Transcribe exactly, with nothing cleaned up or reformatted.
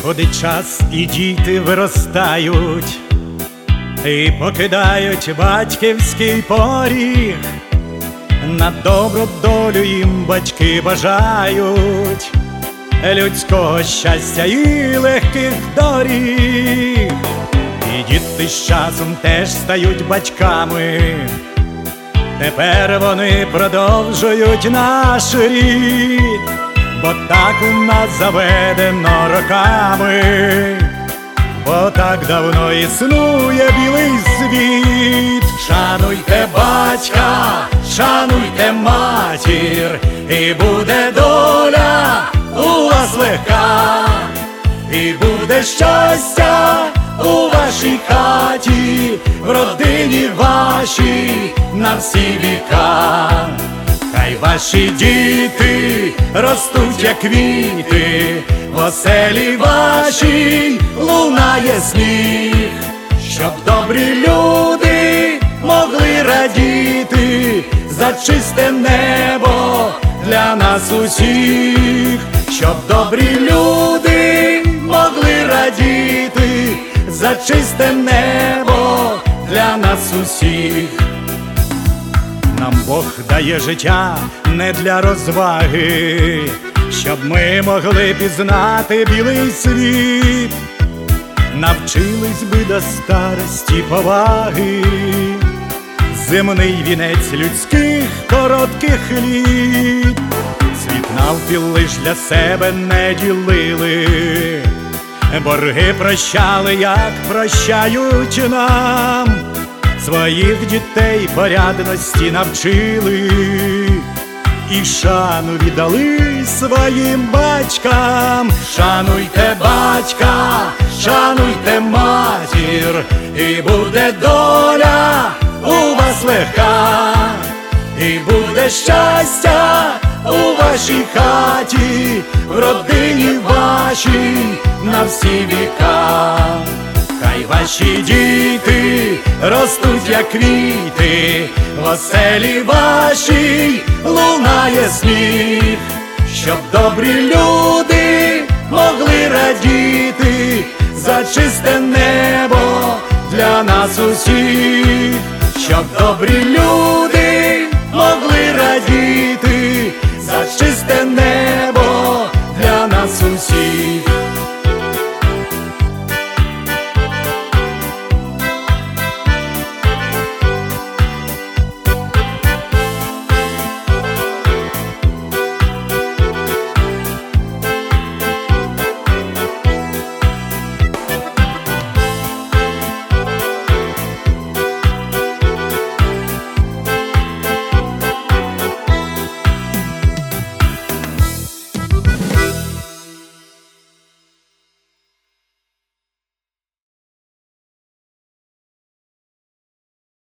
Приходить час, і діти виростають, і покидають батьківський поріг. На добру долю їм батьки бажають людського щастя і легких доріг. І діти з часом теж стають батьками, тепер вони продовжують наш рід, бо так у нас заведено роками, бо так давно існує білий світ. Шануйте батька, шануйте матір, і буде доля у вас легка, і буде щастя у вашій хаті, в родині вашій на всі віка. Хай ваші діти ростуть, як квіти, в оселі вашій лунає сміх, щоб добрі люди могли радіти за чисте небо для нас усіх, щоб добрі люди могли радіти за чисте небо для нас усіх. Нам Бог дає життя не для розваги, щоб ми могли пізнати білий світ, навчились би до старості поваги, земний вінець людських коротких літ. Світ навпіл лиш для себе не ділили, борги прощали, як прощають нам, своїх дітей порядності навчили, і шану віддали своїм батькам. Шануйте батька, шануйте матір, і буде доля у вас легка, і буде щастя у вашій хаті, в родині вашій на всі віка. Хай ваші діти ростуть, як квіти, в оселі вашій лунає сміх, щоб добрі люди могли радіти за чисте небо для нас усіх, щоб добрі люди